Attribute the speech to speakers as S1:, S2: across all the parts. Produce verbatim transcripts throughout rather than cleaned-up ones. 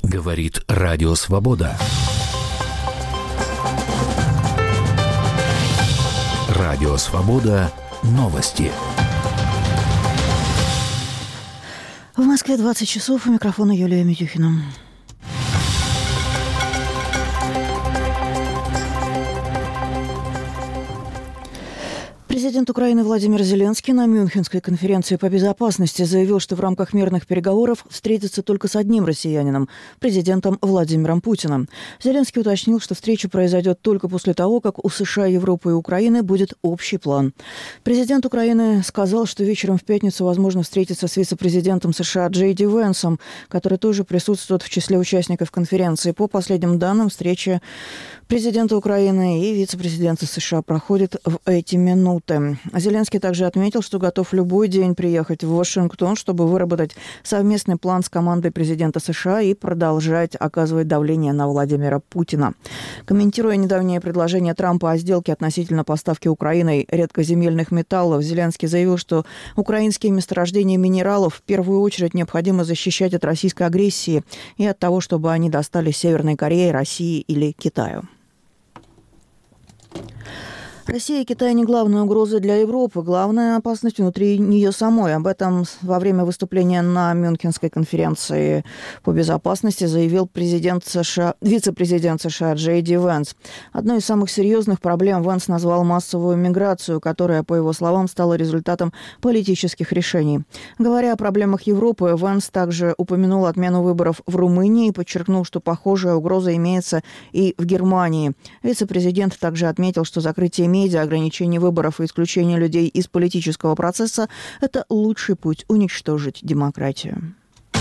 S1: Говорит Радио Свобода. Радио Свобода. Новости.
S2: В Москве двадцать часов. У микрофона Юлия Митюхина. Президент Украины Владимир Зеленский на Мюнхенской конференции по безопасности заявил, что в рамках мирных переговоров встретится только с одним россиянином – президентом Владимиром Путиным. Зеленский уточнил, что встреча произойдет только после того, как у США, Европы и Украины будет общий план. Президент Украины сказал, что вечером в пятницу возможно встретиться с вице-президентом США Джей Ди Венсом, который тоже присутствует в числе участников конференции. По последним данным, встреча президента Украины и вице-президента США проходит в эти минуты. Зеленский также отметил, что готов любой день приехать в Вашингтон, чтобы выработать совместный план с командой президента США и продолжать оказывать давление на Владимира Путина. Комментируя недавнее предложение Трампа о сделке относительно поставки Украиной редкоземельных металлов, Зеленский заявил, что украинские месторождения минералов в первую очередь необходимо защищать от российской агрессии и от того, чтобы они достались Северной Корее, России или Китаю. Россия и Китай не главная угроза для Европы, главная опасность внутри нее самой. Об этом во время выступления на Мюнхенской конференции по безопасности заявил президент США, вице-президент США Джей Ди Венс. Одной из самых серьезных проблем Венс назвал массовую миграцию, которая, по его словам, стала результатом политических решений. Говоря о проблемах Европы, Венс также упомянул отмену выборов в Румынии и подчеркнул, что похожая угроза имеется и в Германии. Вице-президент также отметил, что закрытие медиа, ограничение выборов и исключение людей из политического процесса – это лучший путь уничтожить демократию.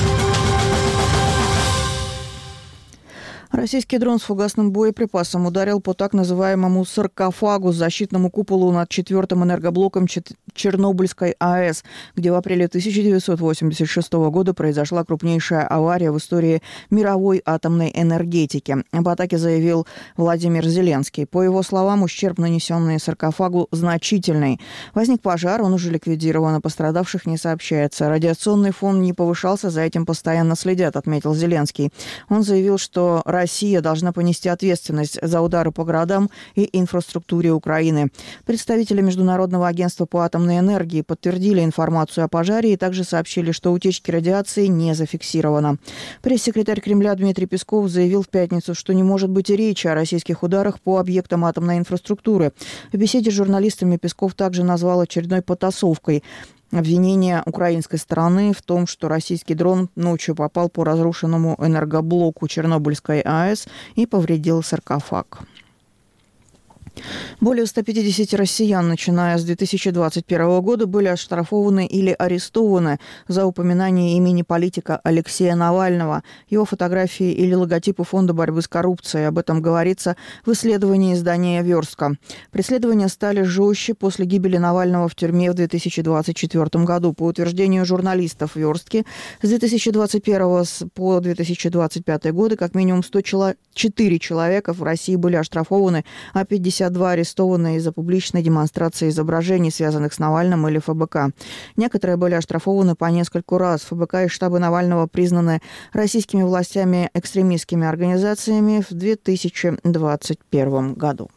S2: Российский дрон с фугасным боеприпасом ударил по так называемому саркофагу, защитному куполу над четвертым энергоблоком Чернобыльской АЭС, где в апреле тысяча девятьсот восемьдесят шестого года произошла крупнейшая авария в истории мировой атомной энергетики. Об атаке заявил Владимир Зеленский. По его словам, ущерб, нанесенный саркофагу, значительный. Возник пожар, он уже ликвидирован, а пострадавших не сообщается. Радиационный фон не повышался, за этим постоянно следят, отметил Зеленский. Он заявил, что Россия должна понести ответственность за удары по городам и инфраструктуре Украины. Представители Международного агентства по атомной энергии подтвердили информацию о пожаре и также сообщили, что утечки радиации не зафиксировано. Пресс-секретарь Кремля Дмитрий Песков заявил в пятницу, что не может быть и речи о российских ударах по объектам атомной инфраструктуры. В беседе с журналистами Песков также назвал очередной потасовкой обвинение украинской стороны в том, что российский дрон ночью попал по разрушенному энергоблоку Чернобыльской АЭС и повредил саркофаг. Более ста пятидесяти россиян, начиная с две тысячи двадцать первого года, были оштрафованы или арестованы за упоминание имени политика Алексея Навального, его фотографии или логотипы Фонда борьбы с коррупцией. Об этом говорится в исследовании издания «Верстка». Преследования стали жестче после гибели Навального в тюрьме в две тысячи двадцать четвёртом году. По утверждению журналистов «Верстки», с две тысячи двадцать первого по две тысячи двадцать пятый годы как минимум сто четыре человека в России были оштрафованы, а пятьдесят два арестованы из-за публичной демонстрации изображений, связанных с Навальным или ФБК. Некоторые были оштрафованы по нескольку раз. ФБК и штабы Навального признаны российскими властями экстремистскими организациями в две тысячи двадцать первом году.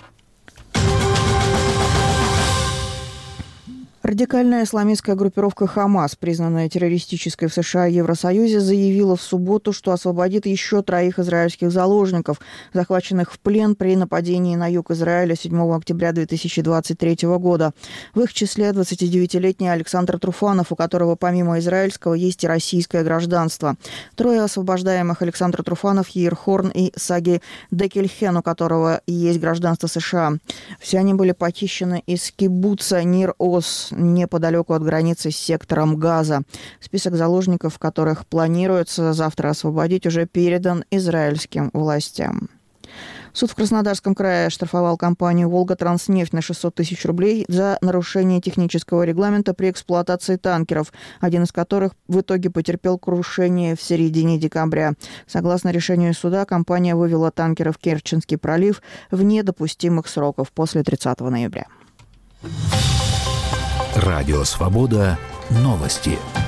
S2: Радикальная исламистская группировка «Хамас», признанная террористической в США и Евросоюзе, заявила в субботу, что освободит еще троих израильских заложников, захваченных в плен при нападении на юг Израиля седьмого октября две тысячи двадцать третьего года. В их числе двадцатидевятилетний Александр Труфанов, у которого помимо израильского есть и российское гражданство. Трое освобождаемых — Александр Труфанов, Яир Хорн и Саги Декельхен, у которого есть гражданство США. Все они были похищены из кибуца Нир-Оз, неподалеку от границы с сектором Газа. Список заложников, которых планируется завтра освободить, уже передан израильским властям. Суд в Краснодарском крае оштрафовал компанию «Волготранснефть» на шестьсот тысяч рублей за нарушение технического регламента при эксплуатации танкеров, один из которых в итоге потерпел крушение в середине декабря. Согласно решению суда, компания вывела танкеры в Керченский пролив вне допустимых сроков после тридцатого ноября.
S1: Радио «Свобода». Новости.